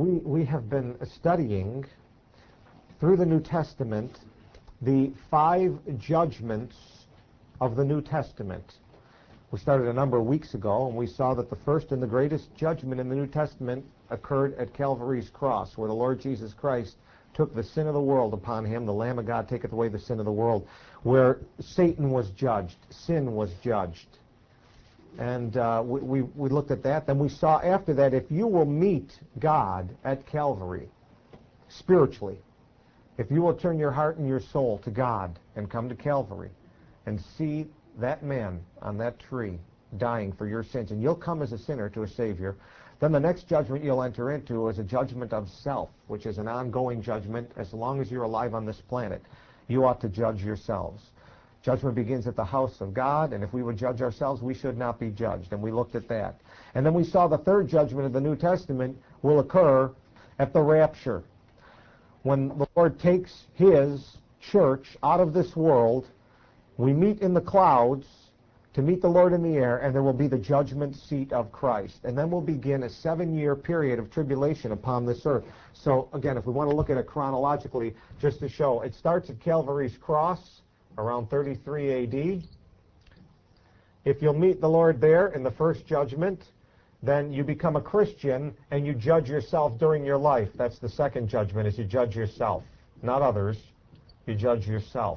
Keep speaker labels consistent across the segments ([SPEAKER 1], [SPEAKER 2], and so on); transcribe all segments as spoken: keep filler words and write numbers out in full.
[SPEAKER 1] We, we have been studying through the New Testament the five judgments of the New Testament. We started a number of weeks ago, and we saw that the first and the greatest judgment in the New Testament occurred at Calvary's cross, where the Lord Jesus Christ took the sin of the world upon him. The Lamb of God taketh away the sin of the world, where Satan was judged, sin was judged. And uh, we, we, we looked at that. Then we saw after that, if you will meet God at Calvary, spiritually, if you will turn your heart and your soul to God and come to Calvary and see that man on that tree dying for your sins, and you'll come as a sinner to a Savior, then the next judgment you'll enter into is a judgment of self, which is an ongoing judgment. As long as you're alive on this planet, you ought to judge yourselves. Judgment begins at the house of God, and if we would judge ourselves, we should not be judged, and we looked at that. And then we saw the third judgment of the New Testament will occur at the rapture, when the Lord takes his church out of this world. We meet in the clouds to meet the Lord in the air, and there will be the judgment seat of Christ. And then will begin a seven-year period of tribulation upon this earth. So, again, if we want to look at it chronologically, just to show, it starts at Calvary's cross around thirty-three A D If you'll meet the Lord there in the first judgment, then you become a Christian and you judge yourself during your life. That's the second judgment, is you judge yourself, not others. You judge yourself.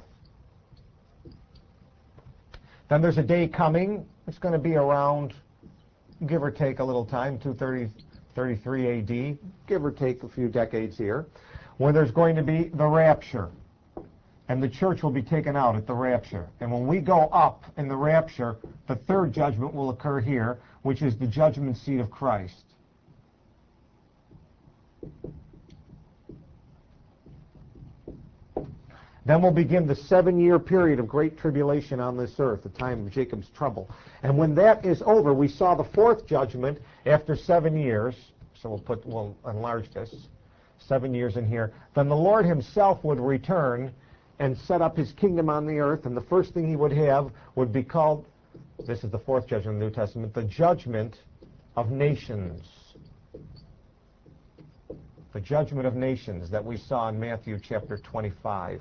[SPEAKER 1] Then there's a day coming. It's going to be around, give or take a little time, two thirty, thirty-three A D, give or take a few decades here, when there's going to be the rapture. And the church will be taken out at the rapture. And when we go up in the rapture, the third judgment will occur here, which is the judgment seat of Christ. Then will begin the seven-year period of great tribulation on this earth, the time of Jacob's trouble. And when that is over, we saw the fourth judgment after seven years. So we'll put, we'll enlarge this, seven years in here. Then the Lord himself would return and set up his kingdom on the earth, and the first thing he would have would be called, this is the fourth judgment in the New Testament, the judgment of nations. The judgment of nations that we saw in Matthew chapter twenty-five.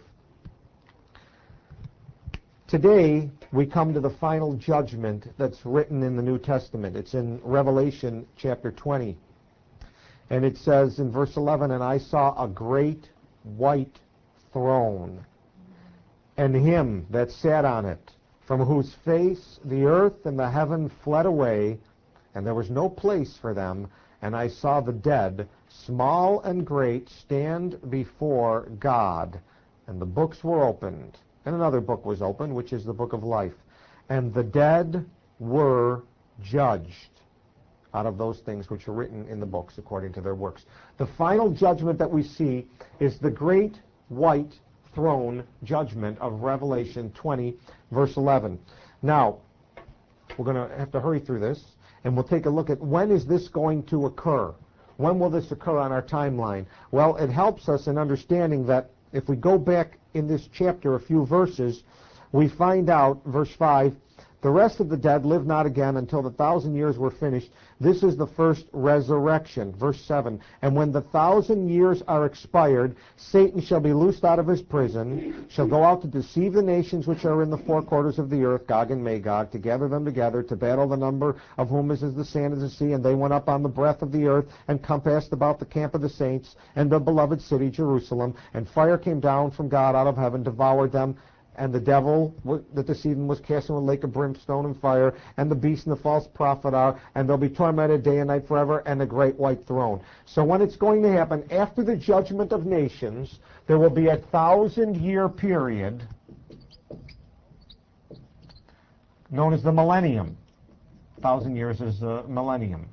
[SPEAKER 1] Today, we come to the final judgment that's written in the New Testament. It's in Revelation chapter twenty. And it says in verse eleven, "And I saw a great white throne, and him that sat on it, from whose face the earth and the heaven fled away, and there was no place for them. And I saw the dead, small and great, stand before God. And the books were opened. And another book was opened, which is the book of life. And the dead were judged out of those things which are written in the books according to their works." The final judgment that we see is the great white throne judgment of Revelation twenty, verse eleven. Now, we're going to have to hurry through this, and we'll take a look at when is this going to occur. When will this occur on our timeline? Well, it helps us in understanding that if we go back in this chapter a few verses, we find out, verse five, "The rest of the dead live not again until the thousand years were finished. This is the first resurrection." Verse seven, "And when the thousand years are expired, Satan shall be loosed out of his prison, shall go out to deceive the nations which are in the four quarters of the earth, Gog and Magog, to gather them together, to battle, the number of whom is as the sand of the sea. And they went up on the breadth of the earth, and compassed about the camp of the saints, and the beloved city, Jerusalem. And fire came down from God out of heaven, devoured them. And the devil that deceived them was cast into a lake of brimstone and fire, and the beast and the false prophet are, and they'll be tormented day and night forever, and the great white throne." So when it's going to happen, after the judgment of nations, there will be a thousand-year period known as the millennium. A thousand years is the millennium.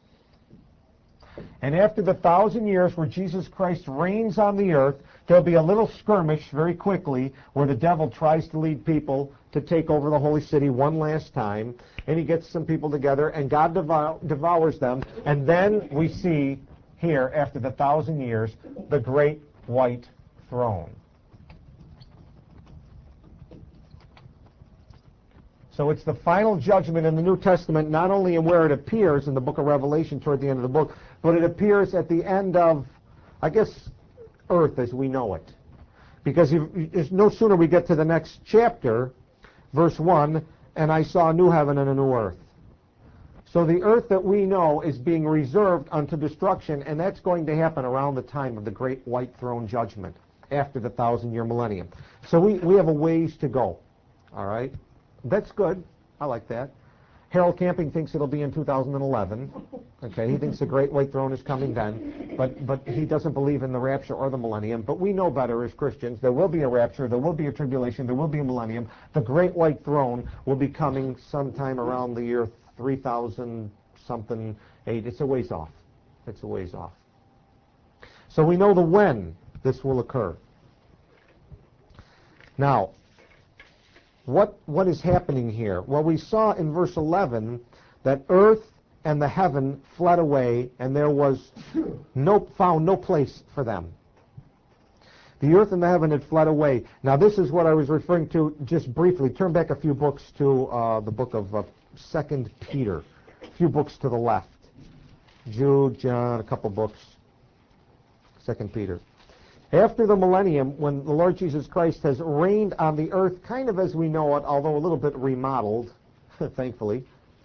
[SPEAKER 1] And after the thousand years where Jesus Christ reigns on the earth, there'll be a little skirmish very quickly where the devil tries to lead people to take over the holy city one last time, and he gets some people together, and God devour, devours them. And then we see here, after the thousand years, the great white throne. So it's the final judgment in the New Testament, not only in where it appears in the book of Revelation toward the end of the book, but it appears at the end of, I guess, earth as we know it. Because you, you, no sooner we get to the next chapter, verse one, and I saw a new heaven and a new earth. So the earth that we know is being reserved unto destruction, and that's going to happen around the time of the great white throne judgment, after the thousand-year millennium. So we, we have a ways to go, all right? That's good. I like that. Harold Camping thinks it'll be in two thousand eleven. Okay, he thinks the great white throne is coming then, but but he doesn't believe in the rapture or the millennium. But we know better as Christians. There will be a rapture, there will be a tribulation, there will be a millennium. The great white throne will be coming sometime around the year three thousand something eight. It's a ways off. It's a ways off. So we know the when this will occur. Now, What, what is happening here? Well, we saw in verse eleven that earth and the heaven fled away, and there was no found no place for them. The earth and the heaven had fled away. Now, this is what I was referring to just briefly. Turn back a few books to uh, the book of uh, Second Peter, a few books to the left. Jude, John, a couple books. Second Peter. After the millennium, when the Lord Jesus Christ has reigned on the earth kind of as we know it, although a little bit remodeled, thankfully,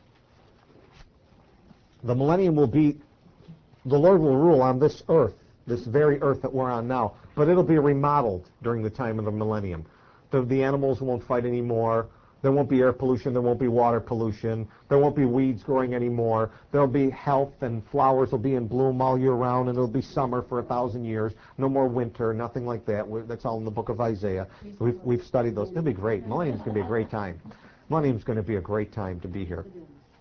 [SPEAKER 1] the millennium will be, the Lord will rule on this earth, this very earth that we're on now, but it'll be remodeled during the time of the millennium. The, the animals won't fight anymore. There won't be air pollution. There won't be water pollution. There won't be weeds growing anymore. There'll be health, and flowers will be in bloom all year round, and it'll be summer for a thousand years. No more winter, nothing like that. We're, that's all in the book of Isaiah. We've, we've studied those. It'll be great. Millennium's going to be a great time. Millennium's going to be a great time to be here.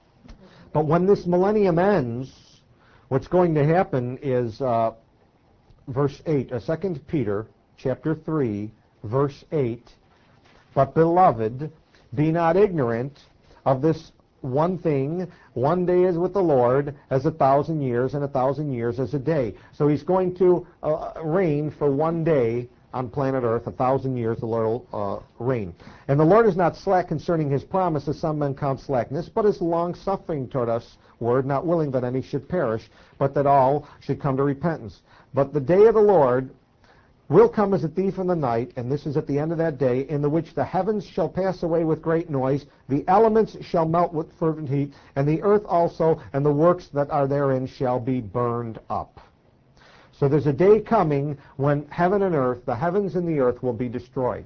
[SPEAKER 1] But when this millennium ends, what's going to happen is uh, verse eight, uh, Second Peter chapter three, verse eight, but beloved, be not ignorant of this one thing. One day is with the Lord as a thousand years, and a thousand years as a day. So he's going to uh, reign for one day on planet Earth. A thousand years the Lord will uh, reign. And the Lord is not slack concerning his promise, as some men count slackness, but is long-suffering toward us, word, not willing that any should perish, but that all should come to repentance. But the day of the Lord will come as a thief in the night, and this is at the end of that day, in the which the heavens shall pass away with great noise, the elements shall melt with fervent heat, and the earth also, and the works that are therein shall be burned up. So there's a day coming when heaven and earth, the heavens and the earth, will be destroyed.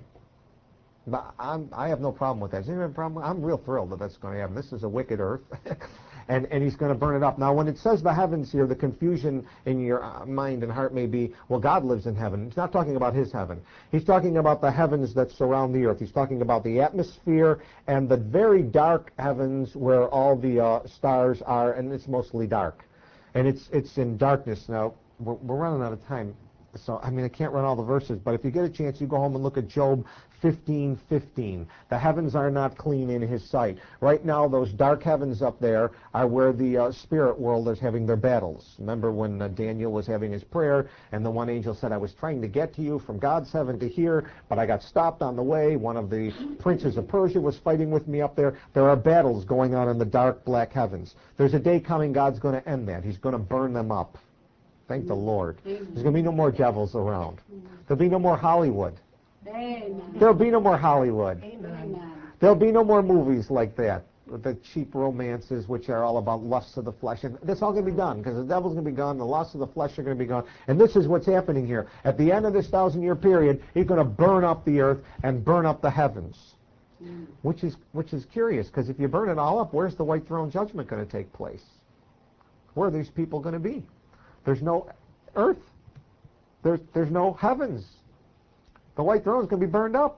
[SPEAKER 1] But I'm, I have no problem with that. Does anyone have a problem? I'm real thrilled that that's going to happen. This is a wicked earth. And, and he's going to burn it up. Now, when it says the heavens here, the confusion in your mind and heart may be, well, God lives in heaven. He's not talking about his heaven. He's talking about the heavens that surround the earth. He's talking about the atmosphere and the very dark heavens where all the uh, stars are, and it's mostly dark. And it's it's in darkness. Now, we're, we're running out of time. So, I mean, I can't run all the verses, but if you get a chance, you go home and look at Job fifteen fifteen. The heavens are not clean in his sight. Right now, those dark heavens up there are where the uh, spirit world is having their battles. Remember when uh, Daniel was having his prayer, and the one angel said, I was trying to get to you from God's heaven to here, but I got stopped on the way. One of the princes of Persia was fighting with me up there. There are battles going on in the dark black heavens. There's a day coming, God's going to end that. He's going to burn them up. Thank the Lord. Amen. There's going to be no more devils around. There'll be no more Hollywood. Amen. There'll be no more Hollywood. Amen. There'll be no more movies like that, the cheap romances which are all about lusts of the flesh. And that's all going to be done because the devil's going to be gone, the lusts of the flesh are going to be gone. And this is what's happening here. At the end of this thousand-year period, he's going to burn up the earth and burn up the heavens, mm. which is which is curious because if you burn it all up, where's the white throne judgment going to take place? Where are these people going to be? There's no earth. There's, there's no heavens. The white throne is going to be burned up.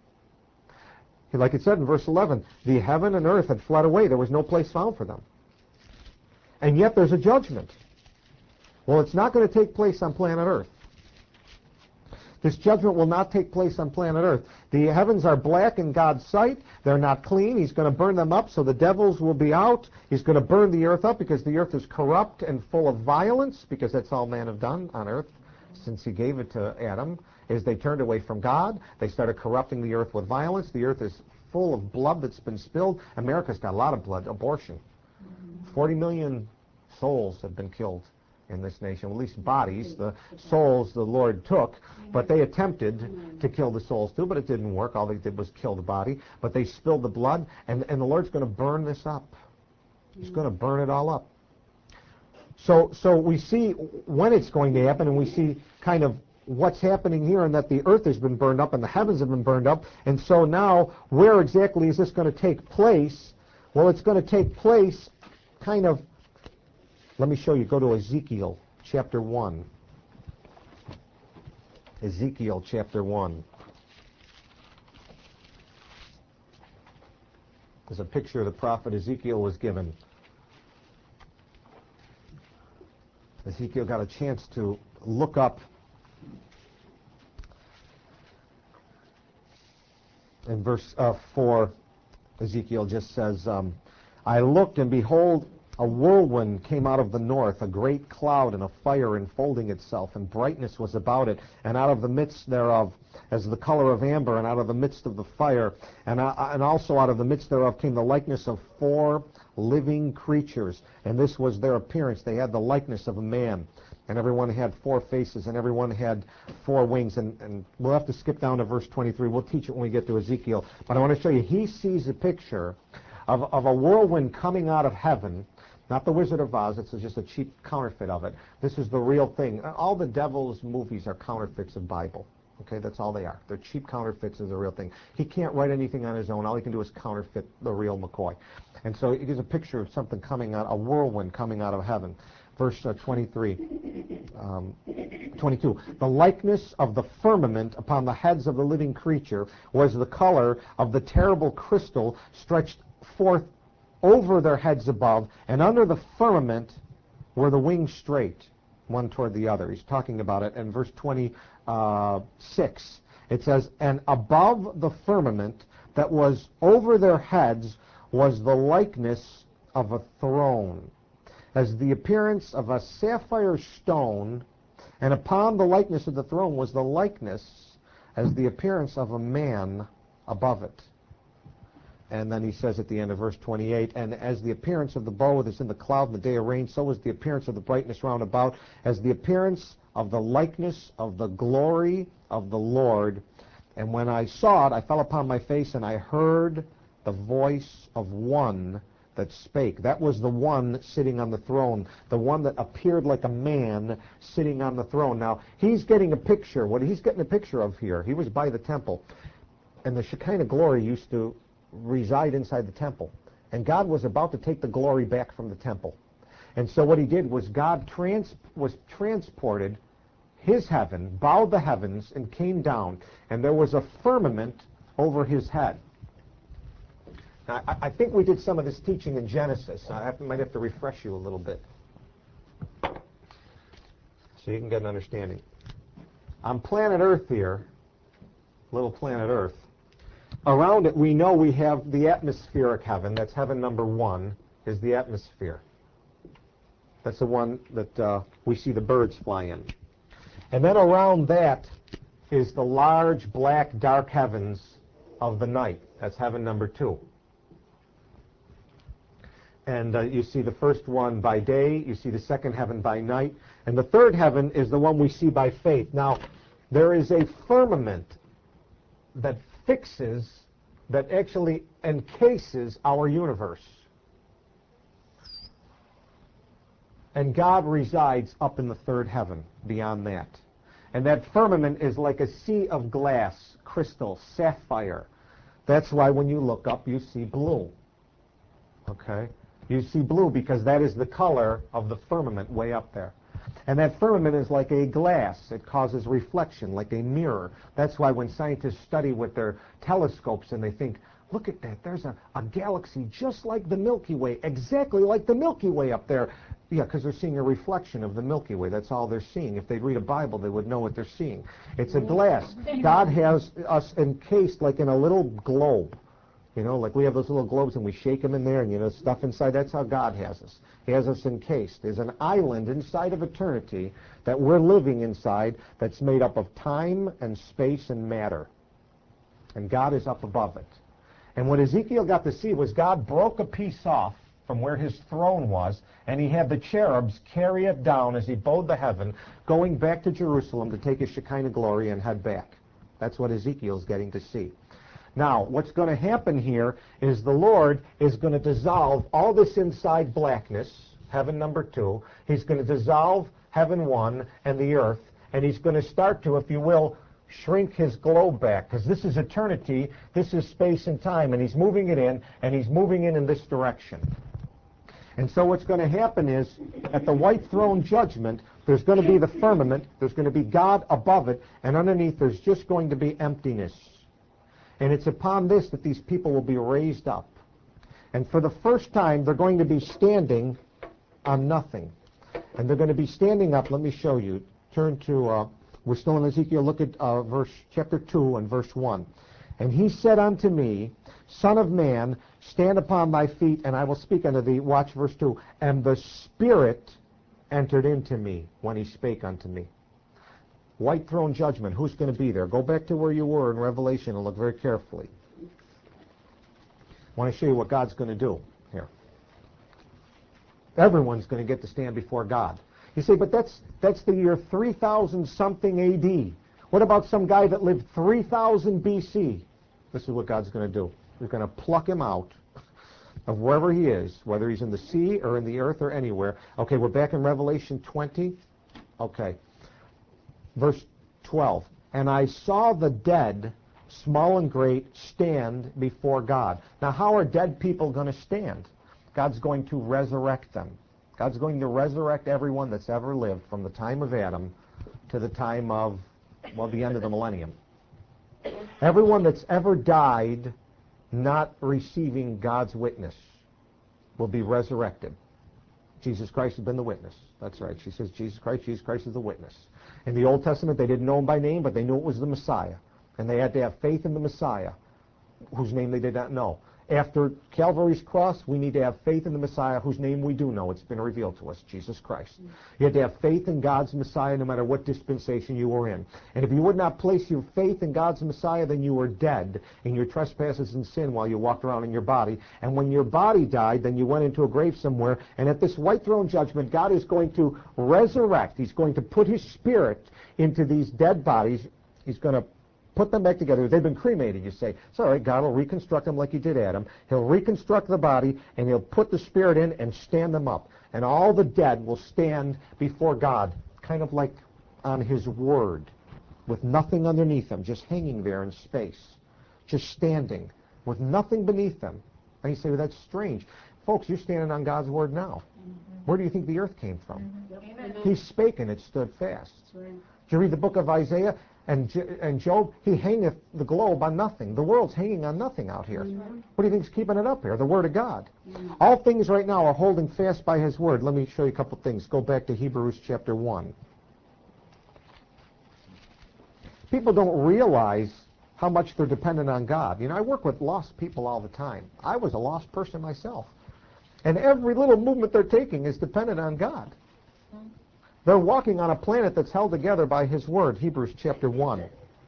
[SPEAKER 1] Like it said in verse eleven, the heaven and earth had fled away. There was no place found for them. And yet there's a judgment. Well, it's not going to take place on planet Earth. This judgment will not take place on planet Earth. The heavens are black in God's sight. They're not clean. He's going to burn them up so the devils will be out. He's going to burn the earth up because the earth is corrupt and full of violence, because that's all man have done on earth since he gave it to Adam, is they turned away from God. They started corrupting the earth with violence. The earth is full of blood that's been spilled. America's got a lot of blood. Abortion. forty million souls have been killed in this nation, at least bodies. The souls the Lord took, but they attempted to kill the souls too, but it didn't work. All they did was kill the body, but they spilled the blood, and, and the Lord's going to burn this up. He's going to burn it all up. So, so we see when it's going to happen, and we see kind of what's happening here, and that the earth has been burned up and the heavens have been burned up. And so now, where exactly is this going to take place? Well, it's going to take place kind of, let me show you, go to Ezekiel chapter one. Ezekiel chapter one. There's a picture of the prophet Ezekiel was given. Ezekiel got a chance to look up in verse uh, four. Ezekiel just says, um, I looked, and behold, a whirlwind came out of the north, a great cloud and a fire enfolding itself, and brightness was about it, and out of the midst thereof, as the color of amber, and out of the midst of the fire, and, uh, and also out of the midst thereof came the likeness of four living creatures, and this was their appearance. They had the likeness of a man, and everyone had four faces, and everyone had four wings, and, and we'll have to skip down to verse twenty-three. We'll teach it when we get to Ezekiel, but I want to show you, he sees a picture of, of a whirlwind coming out of heaven. Not the Wizard of Oz, it's just a cheap counterfeit of it. This is the real thing. All the devil's movies are counterfeits of Bible. Okay, that's all they are. They're cheap counterfeits of the real thing. He can't write anything on his own. All he can do is counterfeit the real McCoy. And so it gives a picture of something coming out, a whirlwind coming out of heaven. Verse uh, twenty-three, um, twenty-two. The likeness of the firmament upon the heads of the living creature was the color of the terrible crystal stretched forth over their heads above, and under the firmament were the wings straight, one toward the other. He's talking about it in verse twenty-six. It says, and above the firmament that was over their heads was the likeness of a throne, as the appearance of a sapphire stone, and upon the likeness of the throne was the likeness as the appearance of a man above it. And then he says at the end of verse twenty-eight, and as the appearance of the bow that is in the cloud in the day of rain, so was the appearance of the brightness round about, as the appearance of the likeness of the glory of the Lord. And when I saw it, I fell upon my face, and I heard the voice of one that spake. That was the one sitting on the throne, the one that appeared like a man sitting on the throne. Now, he's getting a picture. What he's getting a picture of here, he was by the temple, and the Shekinah glory used to reside inside the temple, and God was about to take the glory back from the temple. And so what he did was God trans was transported his heaven, bowed the heavens, and came down, and there was a firmament over his head. Now, I, I think we did some of this teaching in Genesis. I have, might have to refresh you a little bit so you can get an understanding. On planet Earth here, little planet Earth, around it, we know we have the atmospheric heaven. That's heaven number one, is the atmosphere. That's the one that uh, we see the birds fly in. And then around that is the large, black, dark heavens of the night. That's heaven number two. And uh, you see the first one by day, you see the second heaven by night, and the third heaven is the one we see by faith. Now, there is a firmament that fixes, that actually encases our universe. And God resides up in the third heaven, beyond that. And that firmament is like a sea of glass, crystal, sapphire. That's why when you look up, you see blue. Okay? You see blue because that is the color of the firmament way up there. And that firmament is like a glass. It causes reflection, like a mirror. That's why when scientists study with their telescopes and they think, look at that, there's a, a galaxy just like the Milky Way, exactly like the Milky Way up there. Yeah, because they're seeing a reflection of the Milky Way. That's all they're seeing. If they'd read a Bible, they would know what they're seeing. It's a glass. God has us encased like in a little globe. You know, like we have those little globes and we shake them in there and, you know, stuff inside. That's how God has us. He has us encased. There's an island inside of eternity that we're living inside that's made up of time and space and matter. And God is up above it. And what Ezekiel got to see was God broke a piece off from where his throne was, and he had the cherubs carry it down as he bowed the heaven, going back to Jerusalem to take his Shekinah glory and head back. That's what Ezekiel's getting to see. Now, what's going to happen here is the Lord is going to dissolve all this inside blackness, heaven number two. He's going to dissolve heaven one and the earth, and he's going to start to, if you will, shrink his globe back, because this is eternity, this is space and time, and he's moving it in, and he's moving in in this direction. And so what's going to happen is, at the white throne judgment, there's going to be the firmament, there's going to be God above it, and underneath there's just going to be emptiness. And it's upon this that these people will be raised up. And for the first time, they're going to be standing on nothing. And they're going to be standing up. Let me show you. Turn to, uh, we're still in Ezekiel. Look at uh, verse chapter two and verse one. And he said unto me, Son of man, stand upon thy feet, and I will speak unto thee. Watch verse two. And the Spirit entered into me when he spake unto me. White throne judgment. Who's going to be there? Go back to where you were in Revelation and look very carefully. I want to show you what God's going to do here. Everyone's going to get to stand before God. You say, but that's that's the year three thousand something A D. What about some guy that lived three thousand B C? This is what God's going to do. He's going to pluck him out of wherever he is, whether he's in the sea or in the earth or anywhere. Okay, we're back in Revelation twenty. Okay. Verse twelve. And I saw the dead, small and great, stand before God. Now, how are dead people going to stand? God's going to resurrect them. God's going to resurrect everyone that's ever lived from the time of Adam to the time of, well, the end of the millennium. Everyone that's ever died not receiving God's witness will be resurrected. Jesus Christ has been the witness. That's right. She says Jesus Christ, Jesus Christ is the witness. In the Old Testament, they didn't know him by name, but they knew it was the Messiah. And they had to have faith in the Messiah, whose name they did not know. After Calvary's cross, we need to have faith in the Messiah, whose name we do know. It's been revealed to us, Jesus Christ. You had to have faith in God's Messiah no matter what dispensation you were in. And if you would not place your faith in God's Messiah, then you were dead in your trespasses and sin while you walked around in your body. And when your body died, then you went into a grave somewhere. And at this white throne judgment, God is going to resurrect. He's going to put his Spirit into these dead bodies. He's going to put them back together. They've been cremated, you say. It's all right, God will reconstruct them like he did Adam. He'll reconstruct the body, and he'll put the Spirit in and stand them up. And all the dead will stand before God, kind of like on his word, with nothing underneath them, just hanging there in space, just standing, with nothing beneath them. And you say, well, that's strange. Folks, you're standing on God's word now. Mm-hmm. Where do you think the earth came from? Mm-hmm. He spake, and it stood fast. Right. Did you read the book of Isaiah? And, and Job, he hangeth the globe on nothing. The world's hanging on nothing out here. Mm-hmm. What do you think's keeping it up here? The Word of God. Mm-hmm. All things right now are holding fast by his Word. Let me show you a couple things. Go back to Hebrews chapter one. People don't realize how much they're dependent on God. You know, I work with lost people all the time. I was a lost person myself. And every little movement they're taking is dependent on God. Mm-hmm. They're walking on a planet that's held together by his word. Hebrews chapter one,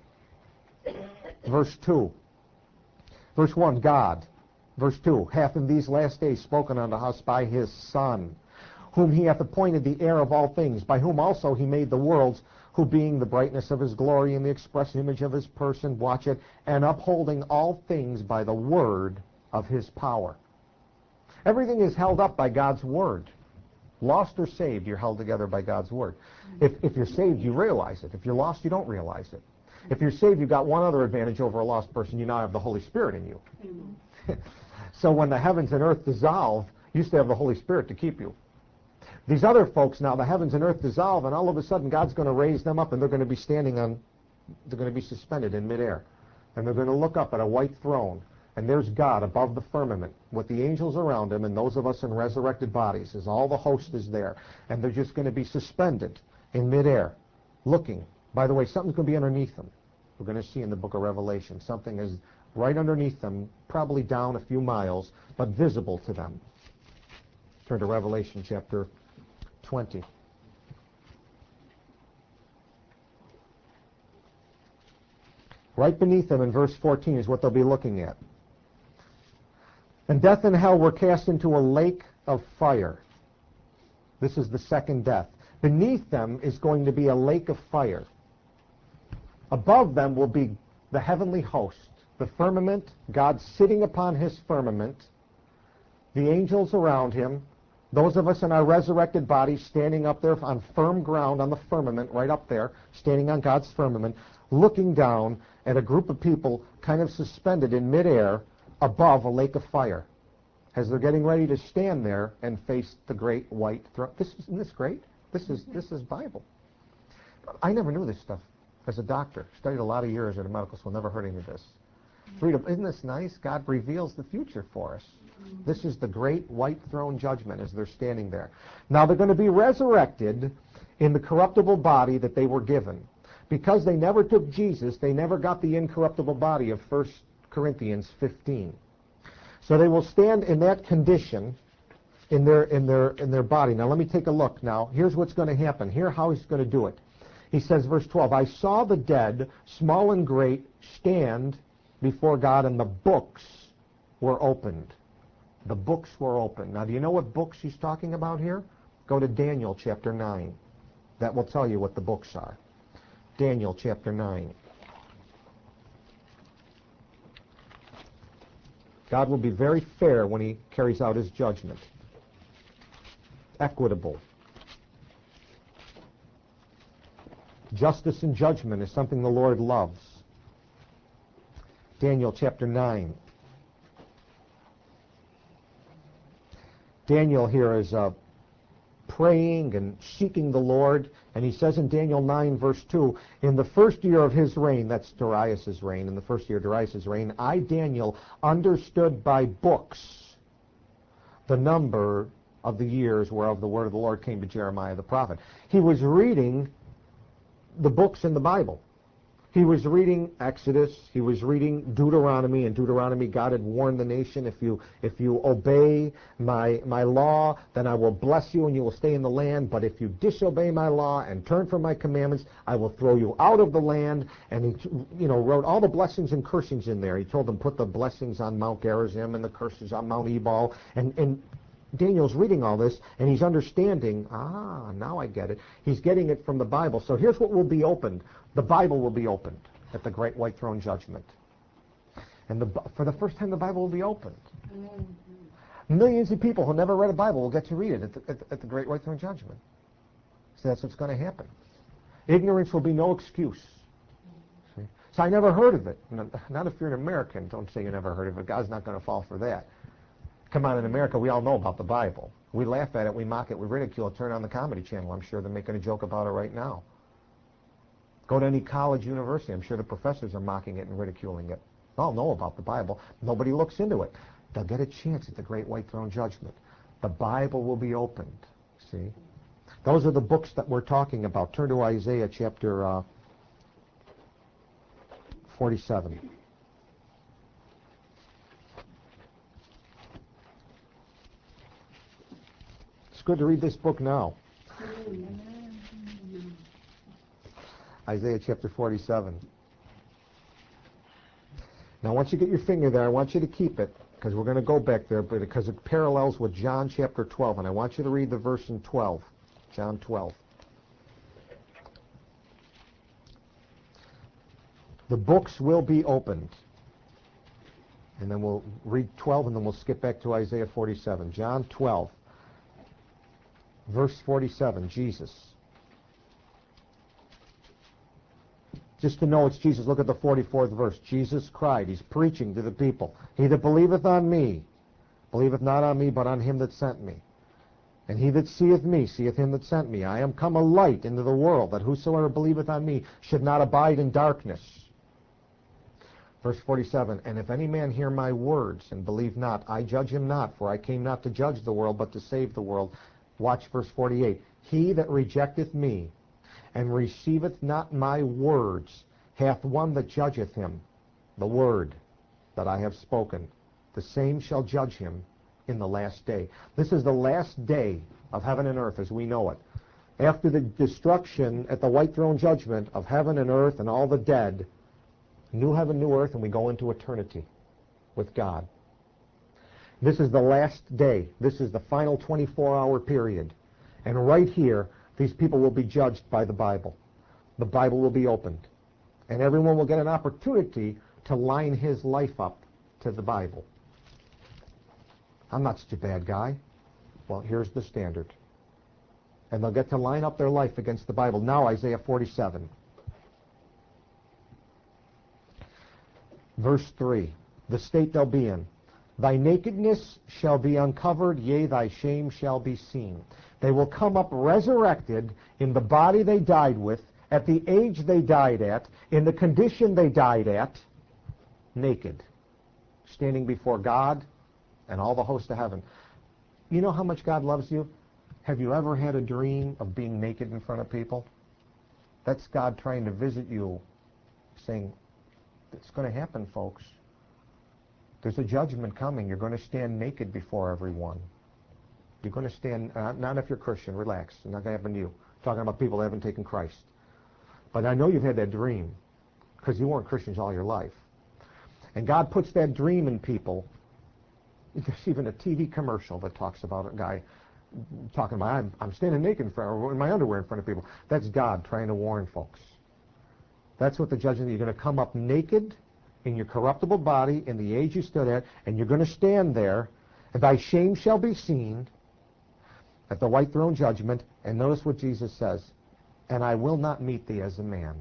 [SPEAKER 1] verse two. Verse one, God. Verse two, hath in these last days spoken unto us by his Son, whom he hath appointed the heir of all things, by whom also he made the worlds, who being the brightness of his glory and the express image of his person, watch it, and upholding all things by the word of his power. Everything is held up by God's word. Lost or saved, you're held together by God's word. If, if you're saved, you realize it. If you're lost, you don't realize it. If you're saved, you've got one other advantage over a lost person. You now have the Holy Spirit in you. So when the heavens and earth dissolve, you still have the Holy Spirit to keep you. These other folks now, the heavens and earth dissolve, and all of a sudden God's going to raise them up, and they're going to be standing on, they're going to be suspended in midair. And they're going to look up at a white throne. And there's God above the firmament with the angels around him and those of us in resurrected bodies, as all the host is there. And they're just going to be suspended in midair, looking. By the way, something's going to be underneath them. We're going to see in the book of Revelation. Something is right underneath them, probably down a few miles, but visible to them. Turn to Revelation chapter twenty. Right beneath them in verse fourteen is what they'll be looking at. And death and hell were cast into a lake of fire. This is the second death. Beneath them is going to be a lake of fire. Above them will be the heavenly host, the firmament, God sitting upon his firmament, the angels around him, those of us in our resurrected bodies standing up there on firm ground on the firmament, right up there, standing on God's firmament, looking down at a group of people kind of suspended in midair above a lake of fire as they're getting ready to stand there and face the great white throne. This, isn't this great? This is, this is Bible. I never knew this stuff as a doctor. Studied a lot of years at a medical school, never heard any of this. Freedom. Isn't this nice? God reveals the future for us. This is the great white throne judgment as they're standing there. Now they're going to be resurrected in the corruptible body that they were given. Because they never took Jesus, they never got the incorruptible body of First Corinthians fifteen. So they will stand in that condition in their in their in their body. Now let me take a look. Now here's what's going to happen. Here how he's going to do it. He says, verse twelve, I saw the dead, small and great, stand before God, and the books were opened. The books were opened. Now do you know what books he's talking about here? Go to Daniel chapter nine. That will tell you what the books are. Daniel chapter nine. God will be very fair when he carries out his judgment. Equitable. Justice and judgment is something the Lord loves. Daniel chapter nine. Daniel here is uh, praying and seeking the Lord, and he says in Daniel nine verse two, in the first year of his reign, that's Darius' reign, in the first year of Darius' reign, I, Daniel, understood by books the number of the years whereof the word of the Lord came to Jeremiah the prophet. He was reading the books in the Bible. He was reading Exodus, he was reading Deuteronomy. In Deuteronomy, God had warned the nation, if you if you obey my my law, then I will bless you and you will stay in the land. But if you disobey my law and turn from my commandments, I will throw you out of the land. And he you know wrote all the blessings and cursings in there. He told them, put the blessings on Mount Gerizim and the curses on Mount Ebal. And and Daniel's reading all this, and he's understanding, ah, now I get it. He's getting it from the Bible. So here's what will be opened. The Bible will be opened at the great white throne judgment. And the, for the first time, the Bible will be opened. Mm-hmm. Millions of people who never read a Bible will get to read it at the, at the, at the great white throne judgment. So that's what's going to happen. Ignorance will be no excuse. See? So I never heard of it. Not if you're an American. Don't say you never heard of it. God's not going to fall for that. Come on, in America, we all know about the Bible. We laugh at it, we mock it, we ridicule it, turn on the Comedy Channel. I'm sure they're making a joke about it right now. Go to any college, university, I'm sure the professors are mocking it and ridiculing it. They all know about the Bible. Nobody looks into it. They'll get a chance at the great white throne judgment. The Bible will be opened, see? Those are the books that we're talking about. Turn to Isaiah chapter uh, forty-seven. It's good to read this book now. Isaiah chapter forty-seven. Now, once you get your finger there, I want you to keep it, because we're going to go back there, but because it parallels with John chapter twelve, and I want you to read the verse in twelve. John twelve. The books will be opened. And then we'll read twelve, and then we'll skip back to Isaiah forty-seven. John twelve. Verse forty-seven, Jesus. Just to know it's Jesus, look at the forty-fourth verse. Jesus cried. He's preaching to the people. He that believeth on me, believeth not on me, but on him that sent me. And he that seeth me, seeth him that sent me. I am come a light into the world, that whosoever believeth on me should not abide in darkness. Verse forty-seven, and if any man hear my words and believe not, I judge him not, for I came not to judge the world, but to save the world. Watch verse forty-eight. He that rejecteth me and receiveth not my words hath one that judgeth him, the word that I have spoken. The same shall judge him in the last day. This is the last day of heaven and earth as we know it. After the destruction at the white throne judgment of heaven and earth and all the dead, new heaven, new earth, and we go into eternity with God. This is the last day. This is the final twenty-four hour period. And right here, these people will be judged by the Bible. The Bible will be opened. And everyone will get an opportunity to line his life up to the Bible. I'm not such a bad guy. Well, here's the standard. And they'll get to line up their life against the Bible. Now, Isaiah forty-seven. Verse three. The state they'll be in. Thy nakedness shall be uncovered, yea, thy shame shall be seen. They will come up resurrected in the body they died with, at the age they died at, in the condition they died at, naked, standing before God and all the hosts of heaven. You know how much God loves you? Have you ever had a dream of being naked in front of people? That's God trying to visit you, saying, it's going to happen, folks. There's a judgment coming. You're going to stand naked before everyone. You're going to stand, uh, not if you're Christian, relax. It's not going to happen to you. I'm talking about people that haven't taken Christ. But I know you've had that dream because you weren't Christians all your life. And God puts that dream in people. There's even a T V commercial that talks about a guy talking about, I'm, I'm standing naked in front, or in my underwear in front of people. That's God trying to warn folks. That's what the judgment is. You're going to come up naked in your corruptible body, in the age you stood at, and you're going to stand there, and thy shame shall be seen at the white throne judgment. And notice what Jesus says, and I will not meet thee as a man.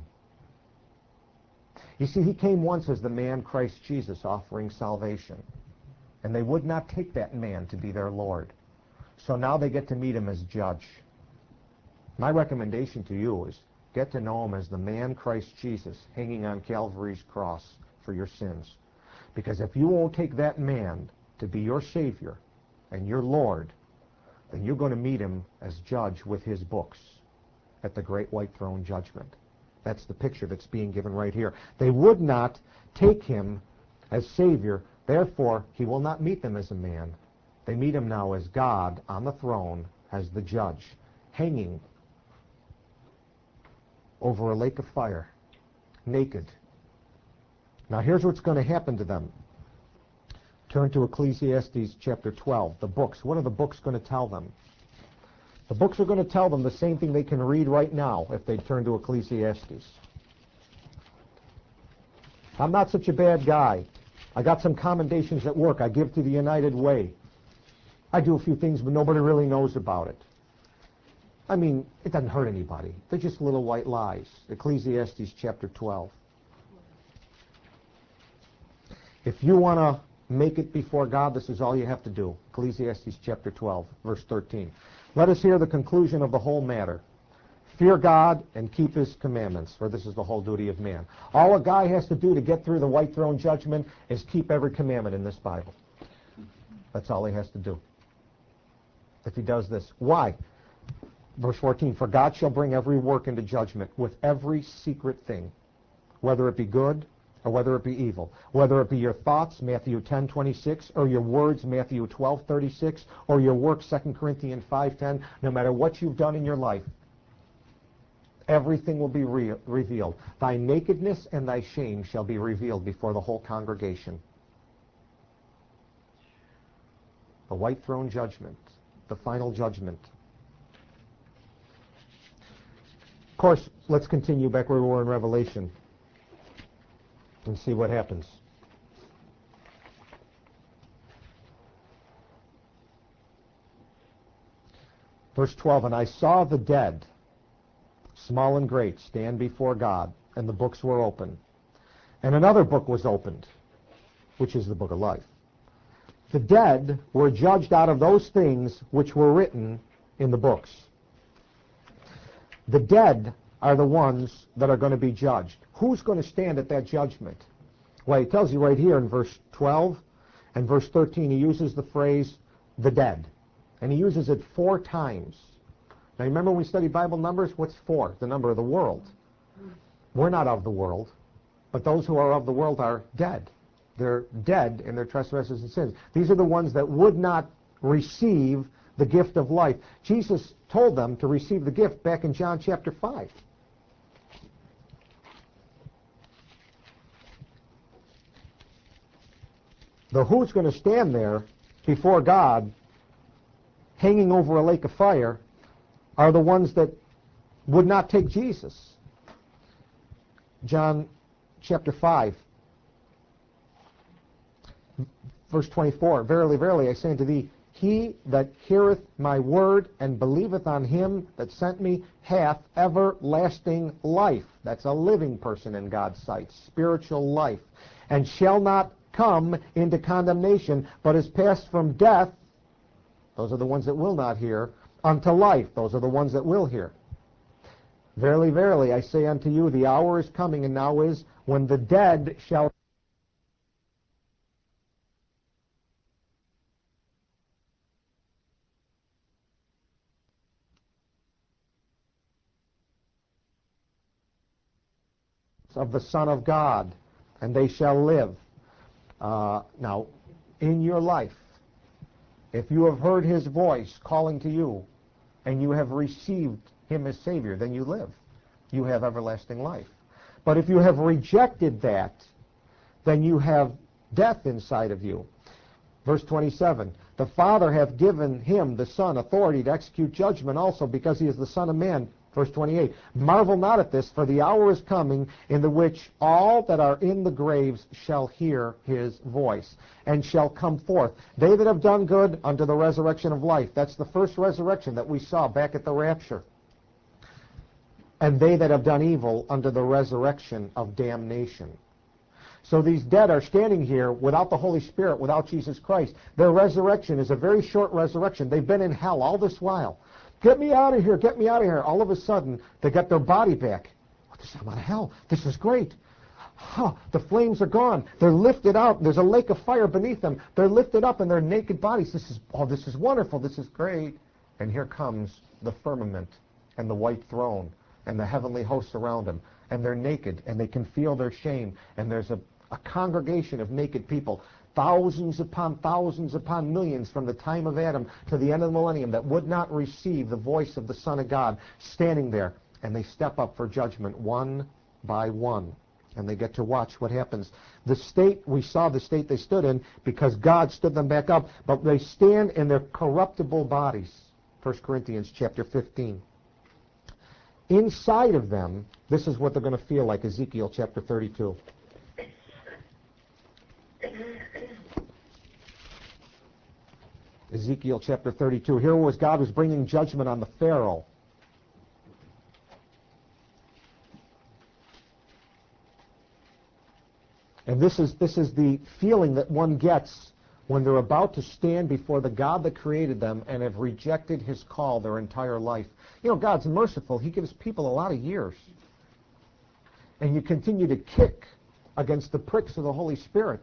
[SPEAKER 1] You see, he came once as the man Christ Jesus, offering salvation. And they would not take that man to be their Lord. So now they get to meet him as judge. My recommendation to you is get to know him as the man Christ Jesus, hanging on Calvary's cross for your sins. Because if you won't take that man to be your Savior and your Lord, then you're going to meet him as judge with his books at the great white throne judgment. That's the picture that's being given right here. They would not take him as Savior, therefore he will not meet them as a man. They meet him now as God on the throne, as the judge, hanging over a lake of fire, naked. Now here's what's going to happen to them. Turn to Ecclesiastes chapter twelve, the books. What are the books going to tell them? The books are going to tell them the same thing they can read right now if they turn to Ecclesiastes. I'm not such a bad guy. I got some commendations at work. I give to the United Way. I do a few things, but nobody really knows about it. I mean, it doesn't hurt anybody. They're just little white lies. Ecclesiastes chapter twelve. If you want to make it before God, this is all you have to do. Ecclesiastes chapter twelve, verse thirteen. Let us hear the conclusion of the whole matter. Fear God and keep his commandments, for this is the whole duty of man. All a guy has to do to get through the white throne judgment is keep every commandment in this Bible. That's all he has to do. If he does this. Why? Verse fourteen, for God shall bring every work into judgment with every secret thing, whether it be good or whether it be evil, whether it be your thoughts, Matthew ten twenty-six, or your words, Matthew twelve thirty-six, or your work, Second Corinthians five ten. No matter what you've done in your life, everything will be re- revealed. Thy nakedness and thy shame shall be revealed before the whole congregation. The white throne judgment, the final judgment. Of course, let's continue back where we were in Revelation and see what happens. Verse twelve, and I saw the dead, small and great, stand before God, and the books were open. And another book was opened, which is the book of life. The dead were judged out of those things which were written in the books. The dead are the ones that are going to be judged. Who's going to stand at that judgment? Well, he tells you right here in verse twelve and verse thirteen, he uses the phrase, the dead. And he uses it four times. Now, remember when we study Bible numbers? What's four? The number of the world. We're not of the world, but those who are of the world are dead. They're dead in their trespasses and sins. These are the ones that would not receive the gift of life. Jesus told them to receive the gift back in John chapter five. The who's going to stand there before God, hanging over a lake of fire, are the ones that would not take Jesus. John chapter five, verse twenty-four, Verily, verily, I say unto thee, he that heareth my word and believeth on him that sent me hath everlasting life. That's a living person in God's sight, spiritual life. And shall not come into condemnation, but is passed from death, those are the ones that will not hear, unto life, those are the ones that will hear. Verily, verily, I say unto you, the hour is coming, and now is, when the dead shall of the Son of God, and they shall live. Uh, now, in your life, if you have heard his voice calling to you, and you have received him as Savior, then you live. You have everlasting life. But if you have rejected that, then you have death inside of you. Verse twenty-seven, the Father hath given him, the Son, authority to execute judgment also, because he is the Son of Man. Verse twenty-eight, marvel not at this, for the hour is coming in the which all that are in the graves shall hear his voice, and shall come forth. They that have done good unto the resurrection of life. That's the first resurrection that we saw back at the rapture. And they that have done evil unto the resurrection of damnation. So these dead are standing here without the Holy Spirit, without Jesus Christ. Their resurrection is a very short resurrection. They've been in hell all this while. Get me out of here, get me out of here. All of a sudden, they get their body back. What is I'm out of hell? This is great. Huh, the flames are gone. They're lifted out. There's a lake of fire beneath them. They're lifted up in their naked bodies. This is, oh, this is wonderful. This is great. And here comes the firmament and the white throne and the heavenly hosts around them. And they're naked, and they can feel their shame. And there's a, a congregation of naked people, thousands upon thousands upon millions from the time of Adam to the end of the millennium, that would not receive the voice of the Son of God, standing there. And they step up for judgment one by one. And they get to watch what happens. The state, we saw the state they stood in because God stood them back up, but they stand in their corruptible bodies. First Corinthians chapter fifteen. Inside of them, this is what they're going to feel like, Ezekiel chapter thirty-two. Ezekiel chapter thirty-two. Here was God was bringing judgment on the Pharaoh. And this is this is the feeling that one gets when they're about to stand before the God that created them and have rejected his call their entire life. You know, God's merciful. He gives people a lot of years. And you continue to kick against the pricks of the Holy Spirit.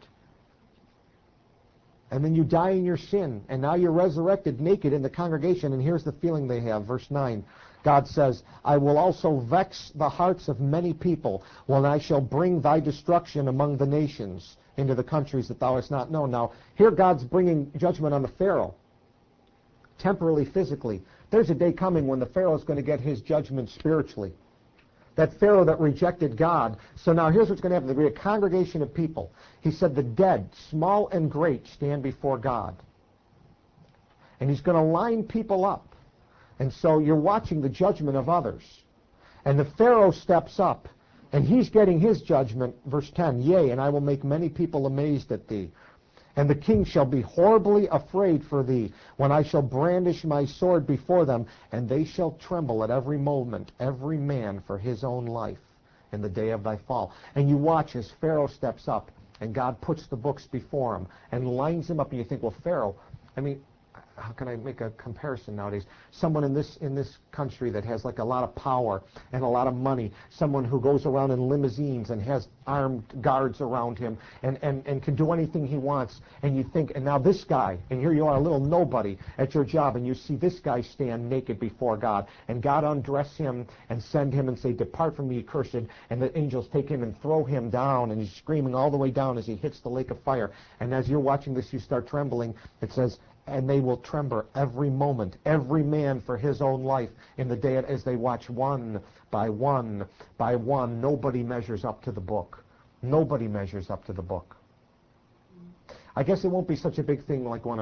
[SPEAKER 1] And then you die in your sin, and now you're resurrected naked in the congregation, and here's the feeling they have. Verse nine, God says, I will also vex the hearts of many people, when I shall bring thy destruction among the nations, into the countries that thou hast not known. Now, here God's bringing judgment on the Pharaoh, temporarily, physically. There's a day coming when the Pharaoh's going to get his judgment spiritually. That Pharaoh that rejected God. So now here's what's going to happen. There'll be a congregation of people. He said the dead, small and great, stand before God. And he's going to line people up. And so you're watching the judgment of others. And the Pharaoh steps up, and he's getting his judgment. Verse ten, yea, and I will make many people amazed at thee. And the king shall be horribly afraid for thee, when I shall brandish my sword before them, and they shall tremble at every moment, every man for his own life, in the day of thy fall. And you watch as Pharaoh steps up, and God puts the books before him, and lines them up, and you think, well, Pharaoh, I mean, how can I make a comparison nowadays? Someone in this in this country that has like a lot of power and a lot of money, someone who goes around in limousines and has armed guards around him and, and, and can do anything he wants, and you think, and now this guy, and here you are, a little nobody at your job, and you see this guy stand naked before God, and God undress him and send him and say, depart from me, cursed, and the angels take him and throw him down, and he's screaming all the way down as he hits the lake of fire. And as you're watching this, you start trembling. It says, and they will tremble every moment, every man for his own life, in the day as they watch one by one by one. Nobody measures up to the book. Nobody measures up to the book. I guess it won't be such a big thing like when a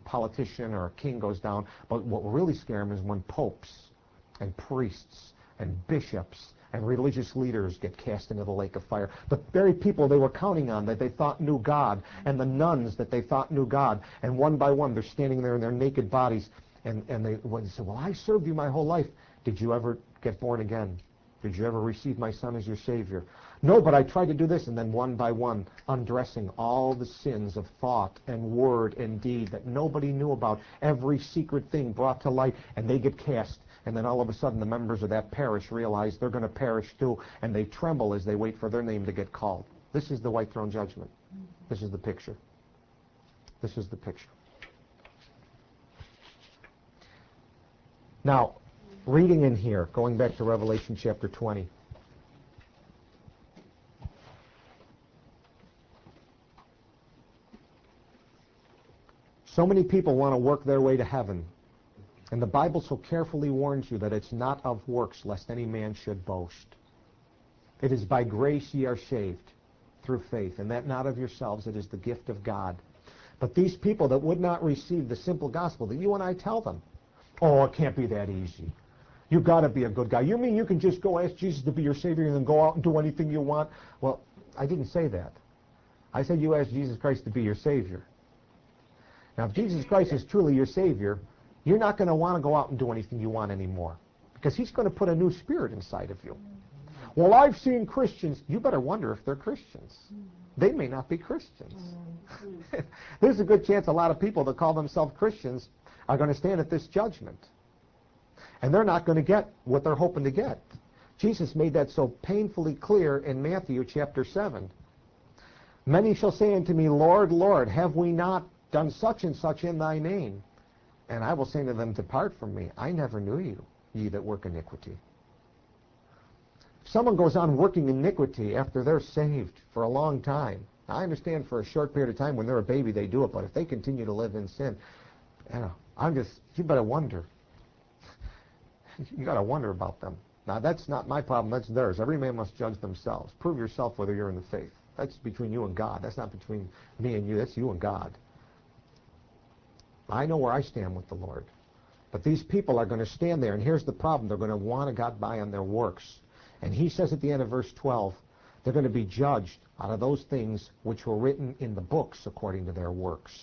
[SPEAKER 1] politician or a king goes down. But what will really scare them is when popes and priests and bishops and religious leaders get cast into the lake of fire. The very people they were counting on that they thought knew God, and the nuns that they thought knew God, and one by one they're standing there in their naked bodies, and, and they, when they say, well, I served you my whole life. Did you ever get born again? Did you ever receive my son as your Savior? No, but I tried to do this, and then one by one, undressing all the sins of thought and word and deed that nobody knew about, every secret thing brought to light, and they get cast. And then all of a sudden the members of that parish realize they're going to perish too, and they tremble as they wait for their name to get called. This is the white throne judgment. This is the picture. This is the picture. Now, reading in here, going back to Revelation chapter twenty. So many people want to work their way to heaven. And the Bible so carefully warns you that it's not of works, lest any man should boast. It is by grace ye are saved, through faith, and that not of yourselves, it is the gift of God. But these people that would not receive the simple gospel that you and I tell them, oh, it can't be that easy. You've got to be a good guy. You mean you can just go ask Jesus to be your Savior and then go out and do anything you want? Well, I didn't say that. I said you ask Jesus Christ to be your Savior. Now, if Jesus Christ is truly your Savior, you're not going to want to go out and do anything you want anymore, because he's going to put a new spirit inside of you. Well, I've seen Christians. You better wonder if they're Christians. They may not be Christians. There's a good chance a lot of people that call themselves Christians are going to stand at this judgment, and they're not going to get what they're hoping to get. Jesus made that so painfully clear in Matthew chapter seven. Many shall say unto me, Lord, Lord, have we not done such and such in thy name? And I will say to them, depart from me. I never knew you, ye that work iniquity. If someone goes on working iniquity after they're saved for a long time, I understand for a short period of time when they're a baby they do it, but if they continue to live in sin, you know, I'm just, you better wonder. You got to wonder about them. Now, that's not my problem. That's theirs. Every man must judge themselves. Prove yourself whether you're in the faith. That's between you and God. That's not between me and you. That's you and God. I know where I stand with the Lord. But these people are going to stand there, and here's the problem. They're going to want to get by on their works. And he says at the end of verse twelve, they're going to be judged out of those things which were written in the books according to their works.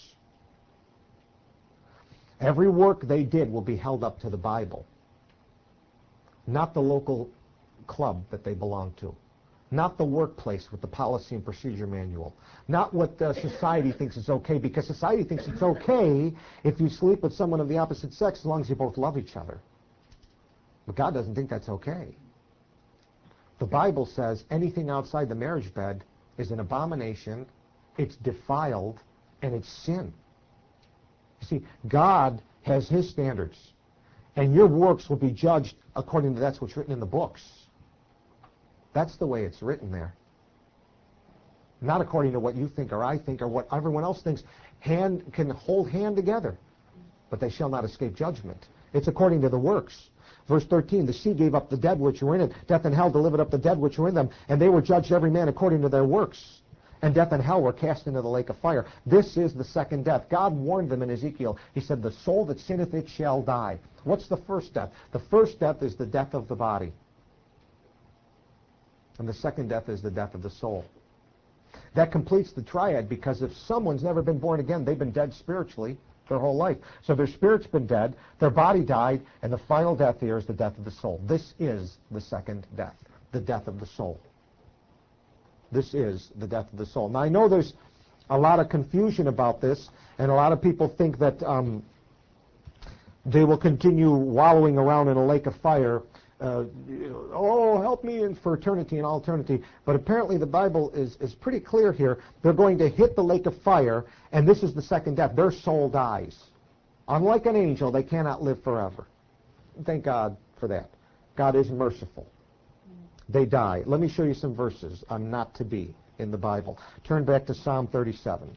[SPEAKER 1] Every work they did will be held up to the Bible. Not the local club that they belong to. Not the workplace with the policy and procedure manual. Not what uh, society thinks is okay, because society thinks it's okay if you sleep with someone of the opposite sex as long as you both love each other. But God doesn't think that's okay. The Bible says anything outside the marriage bed is an abomination, it's defiled, and it's sin. You see, God has his standards, and your works will be judged according to that's what's written in the books. That's the way it's written there. Not according to what you think or I think or what everyone else thinks. Hand can hold hand together, but they shall not escape judgment. It's according to the works. Verse thirteen, the sea gave up the dead which were in it. Death and hell delivered up the dead which were in them. And they were judged every man according to their works. And death and hell were cast into the lake of fire. This is the second death. God warned them in Ezekiel. He said, the soul that sinneth, it shall die. What's the first death? The first death is the death of the body. And the second death is the death of the soul. That completes the triad, because if someone's never been born again, they've been dead spiritually their whole life. So their spirit's been dead, their body died, and the final death here is the death of the soul. This is the second death, the death of the soul. This is the death of the soul. Now, I know there's a lot of confusion about this, and a lot of people think that um, they will continue wallowing around in a lake of fire. Uh, oh, help me in for eternity and all eternity. But apparently the Bible is, is pretty clear here. They're going to hit the lake of fire, and this is the second death. Their soul dies. Unlike an angel, they cannot live forever. Thank God for that. God is merciful. They die. Let me show you some verses on not to be in the Bible. Turn back to Psalm thirty-seven.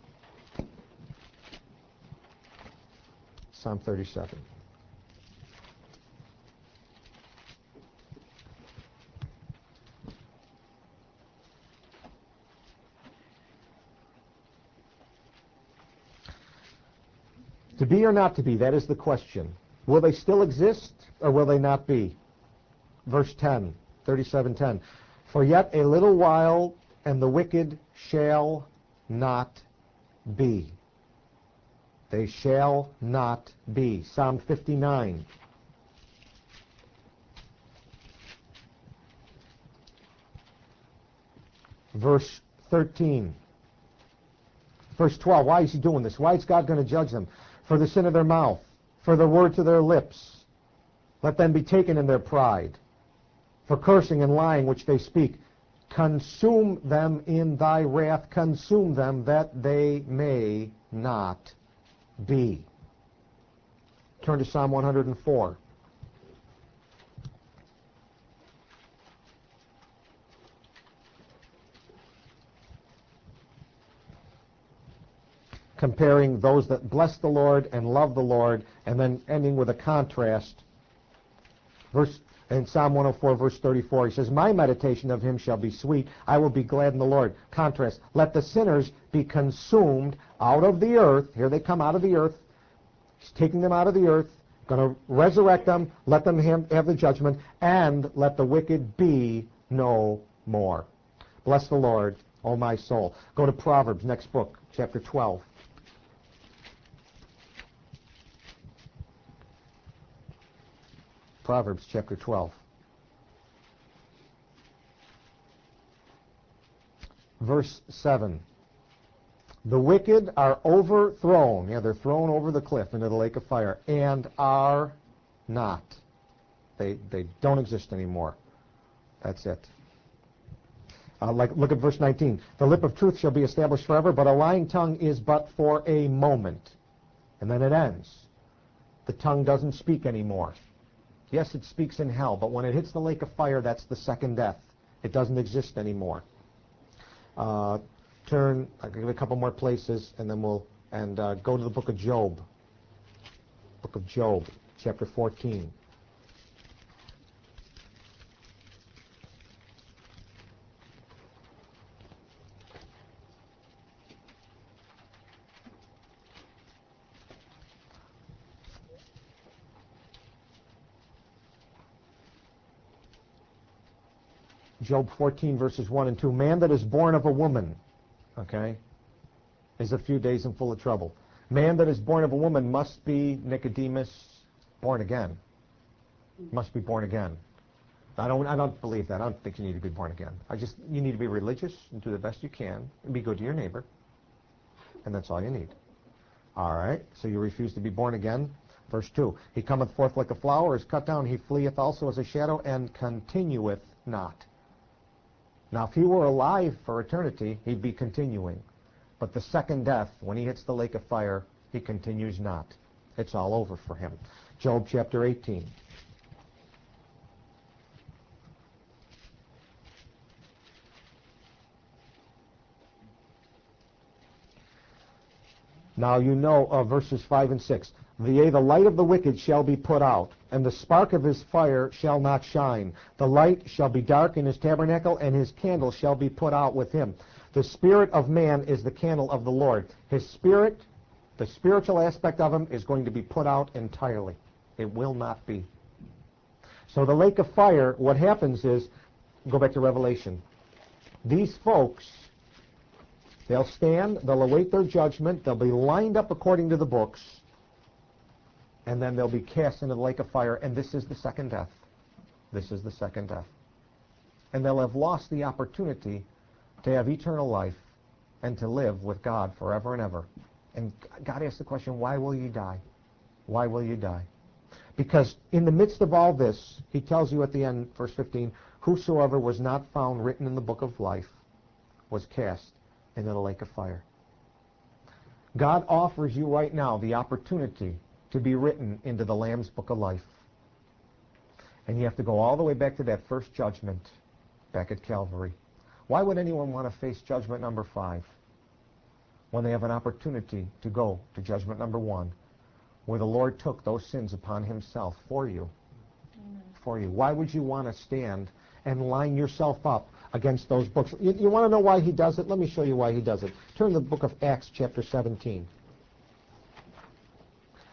[SPEAKER 1] Psalm thirty-seven. To be or not to be, that is the question. Will they still exist or will they not be? Verse ten, thirty-seven ten. For yet a little while and the wicked shall not be. They shall not be. Psalm fifty-nine. Verse thirteen. Verse twelve. Why is he doing this? Why is God going to judge them? For the sin of their mouth, for the words of their lips. Let them be taken in their pride. For cursing and lying which they speak. Consume them in thy wrath, consume them that they may not be. Turn to Psalm one hundred four. Comparing those that bless the Lord and love the Lord, and then ending with a contrast. Verse in Psalm one oh four, verse thirty-four, he says, my meditation of him shall be sweet. I will be glad in the Lord. Contrast. Let the sinners be consumed out of the earth. Here they come out of the earth. He's taking them out of the earth, going to resurrect them, let them have the judgment, and let the wicked be no more. Bless the Lord, O my soul. Go to Proverbs, next book, chapter twelve. Proverbs chapter twelve. Verse seven. The wicked are overthrown. Yeah, they're thrown over the cliff into the lake of fire, and are not. They they don't exist anymore. That's it. Uh, like, look at verse nineteen. The lip of truth shall be established forever, but a lying tongue is but for a moment. And then it ends. The tongue doesn't speak anymore. Yes, it speaks in hell, but when it hits the lake of fire, that's the second death. It doesn't exist anymore. Uh, turn, I'll give a couple more places, and then we'll, and uh, go to the book of Job. Book of Job, chapter fourteen. Job fourteen, verses one and two. Man that is born of a woman, okay, is a few days and full of trouble. Man that is born of a woman must be, Nicodemus, born again. Must be born again. I don't, I don't believe that. I don't think you need to be born again. I just, you need to be religious and do the best you can and be good to your neighbor. And that's all you need. All right, so you refuse to be born again. Verse two. He cometh forth like a flower, is cut down, he fleeth also as a shadow, and continueth not. Now, if he were alive for eternity, he'd be continuing. But the second death, when he hits the lake of fire, he continues not. It's all over for him. Job chapter eighteen. Now you know uh, verses five and six. Yea, the light of the wicked shall be put out, and the spark of his fire shall not shine. The light shall be dark in his tabernacle, and his candle shall be put out with him. The spirit of man is the candle of the Lord. His spirit, the spiritual aspect of him, is going to be put out entirely. It will not be. So the lake of fire, what happens is, go back to Revelation. These folks, they'll stand, they'll await their judgment, they'll be lined up according to the books, and then they'll be cast into the lake of fire, and this is the second death. This is the second death. And they'll have lost the opportunity to have eternal life and to live with God forever and ever. And God asks the question, why will you die? Why will you die? Because in the midst of all this, he tells you at the end, verse fifteen, whosoever was not found written in the book of life was cast into the lake of fire. God offers you right now the opportunity to be written into the Lamb's book of life. And you have to go all the way back to that first judgment back at Calvary. Why would anyone want to face judgment number five when they have an opportunity to go to judgment number one, where the Lord took those sins upon himself for you? Amen. For you. Why would you want to stand and line yourself up against those books? You, you want to know why he does it? Let me show you why he does it. Turn to the book of Acts chapter seventeen.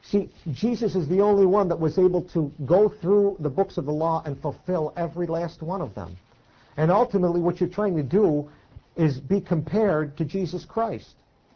[SPEAKER 1] See, Jesus is the only one that was able to go through the books of the law and fulfill every last one of them. And ultimately what you're trying to do is be compared to Jesus Christ.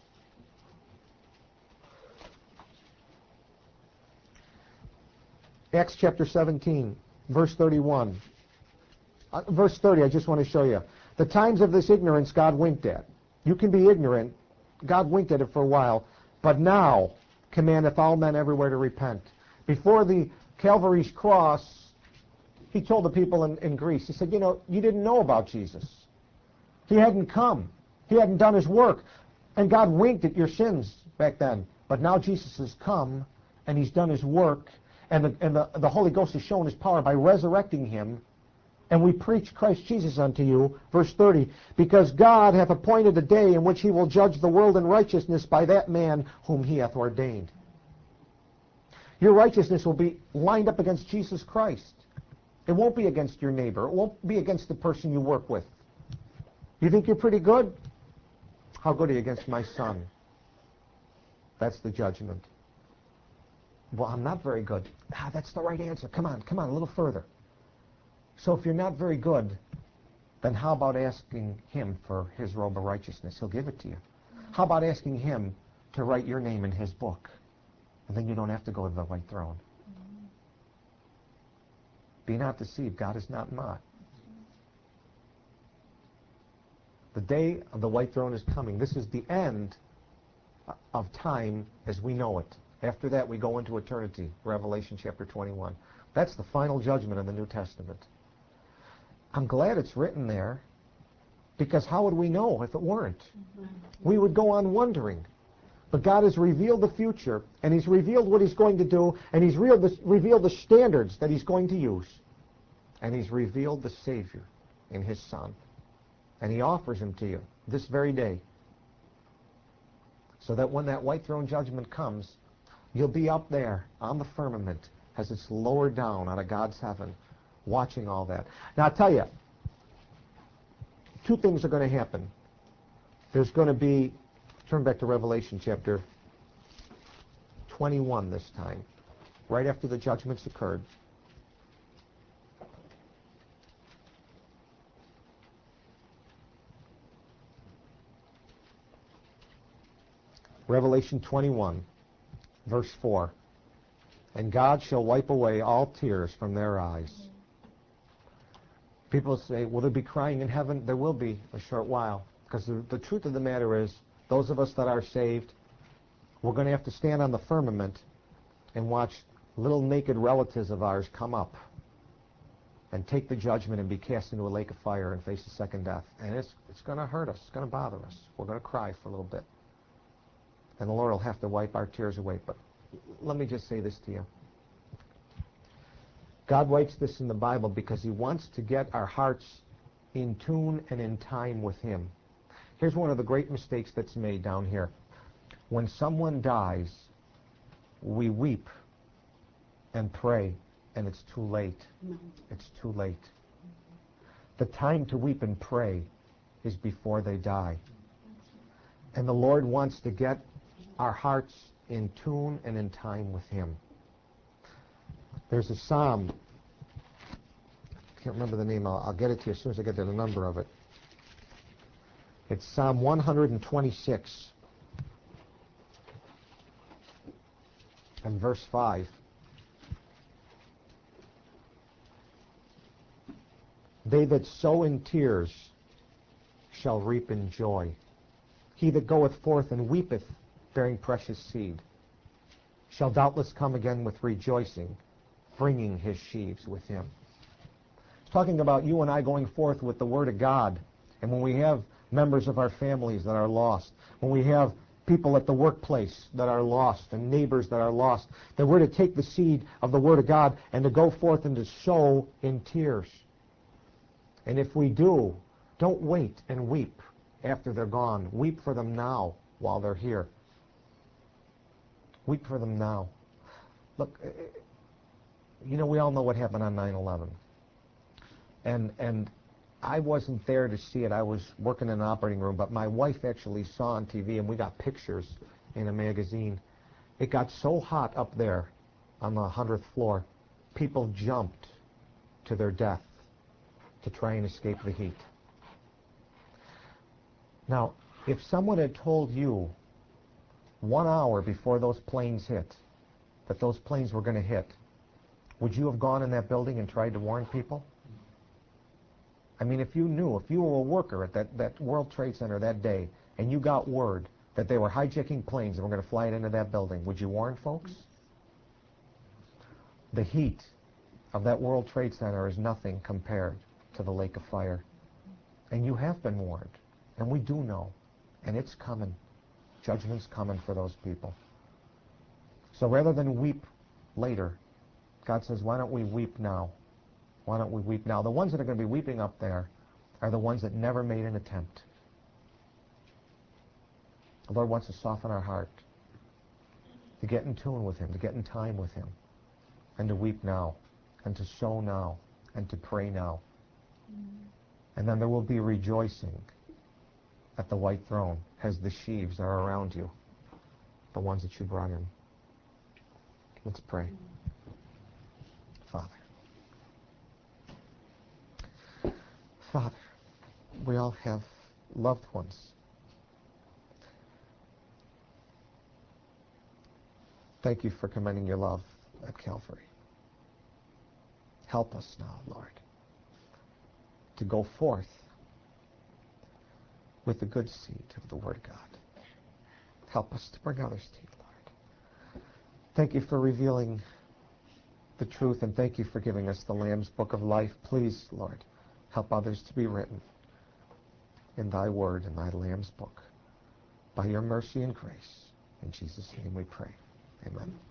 [SPEAKER 1] Acts chapter seventeen, verse thirty-one. Uh, verse thirty, I just want to show you. The times of this ignorance God winked at. You can be ignorant. God winked at it for a while. But now commandeth all men everywhere to repent. Before the Calvary's cross, he told the people in, in Greece, he said, you know, you didn't know about Jesus. He hadn't come. He hadn't done his work. And God winked at your sins back then. But now Jesus has come, and he's done his work, and the, and the, the Holy Ghost has shown his power by resurrecting him. And we preach Christ Jesus unto you, verse thirty, because God hath appointed a day in which he will judge the world in righteousness by that man whom he hath ordained. Your righteousness will be lined up against Jesus Christ. It won't be against your neighbor. It won't be against the person you work with. You think you're pretty good? How good are you against my son? That's the judgment. Well, I'm not very good. Ah, that's the right answer. Come on, come on, a little further. So if you're not very good, then how about asking him for his robe of righteousness? He'll give it to you. How about asking him to write your name in his book? And then you don't have to go to the white throne. Be not deceived. God is not mocked. The day of the white throne is coming. This is the end of time as we know it. After that, we go into eternity. Revelation chapter twenty-one. That's the final judgment in the New Testament. I'm glad it's written there, because how would we know if it weren't? We would go on wondering. But God has revealed the future, and he's revealed what he's going to do, and he's revealed the, revealed the standards that he's going to use. And he's revealed the Savior in his Son. And he offers him to you this very day. So that when that white throne judgment comes, you'll be up there on the firmament as it's lowered down out of God's heaven, watching all that. Now, I'll tell you, two things are going to happen. There's going to be, turn back to Revelation chapter twenty-one this time, right after the judgments occurred. Revelation twenty-one, verse four. And God shall wipe away all tears from their eyes. People say, will there be crying in heaven? There will be a short while. Because the, the truth of the matter is, those of us that are saved, we're going to have to stand on the firmament and watch little naked relatives of ours come up and take the judgment and be cast into a lake of fire and face the second death. And it's, it's going to hurt us. It's going to bother us. We're going to cry for a little bit. And the Lord will have to wipe our tears away. But let me just say this to you. God writes this in the Bible because he wants to get our hearts in tune and in time with him. Here's one of the great mistakes that's made down here. When someone dies, we weep and pray, and it's too late. No. It's too late. The time to weep and pray is before they die. And the Lord wants to get our hearts in tune and in time with him. There's a psalm. I can't remember the name. I'll, I'll get it to you as soon as I get to the number of it. It's Psalm one hundred twenty-six and verse five. They that sow in tears shall reap in joy. He that goeth forth and weepeth, bearing precious seed, shall doubtless come again with rejoicing, bringing his sheaves with him. It's talking about you and I going forth with the Word of God. And when we have members of our families that are lost, when we have people at the workplace that are lost and neighbors that are lost, that we're to take the seed of the Word of God and to go forth and to sow in tears. And if we do, don't wait and weep after they're gone. Weep for them now while they're here. Weep for them now. Look, you know, we all know what happened on nine eleven. And and I wasn't there to see it. I was working in an operating room, but my wife actually saw on T V, and we got pictures in a magazine. It got so hot up there on the hundredth floor, people jumped to their death to try and escape the heat. Now, if someone had told you one hour before those planes hit that those planes were going to hit, would you have gone in that building and tried to warn people? I mean, if you knew, if you were a worker at that, that World Trade Center that day, and you got word that they were hijacking planes and were going to fly it into that building, would you warn folks? The heat of that World Trade Center is nothing compared to the lake of fire. And you have been warned, and we do know, and it's coming. Judgment's coming for those people. So rather than weep later, God says, why don't we weep now? Why don't we weep now? The ones that are going to be weeping up there are the ones that never made an attempt. The Lord wants to soften our heart, to get in tune with Him, to get in time with Him, and to weep now, and to sow now, and to pray now. Mm. And then there will be rejoicing at the white throne as the sheaves are around you, the ones that you brought in. Let's pray. Father. Father, we all have loved ones. Thank you for commending your love at Calvary. Help us now, Lord, to go forth with the good seed of the Word of God. Help us to bring others to you, Lord. Thank you for revealing the truth, and thank you for giving us the Lamb's Book of Life. Please, Lord, help others to be written in thy word, in thy Lamb's book, by your mercy and grace. In Jesus' name we pray. Amen.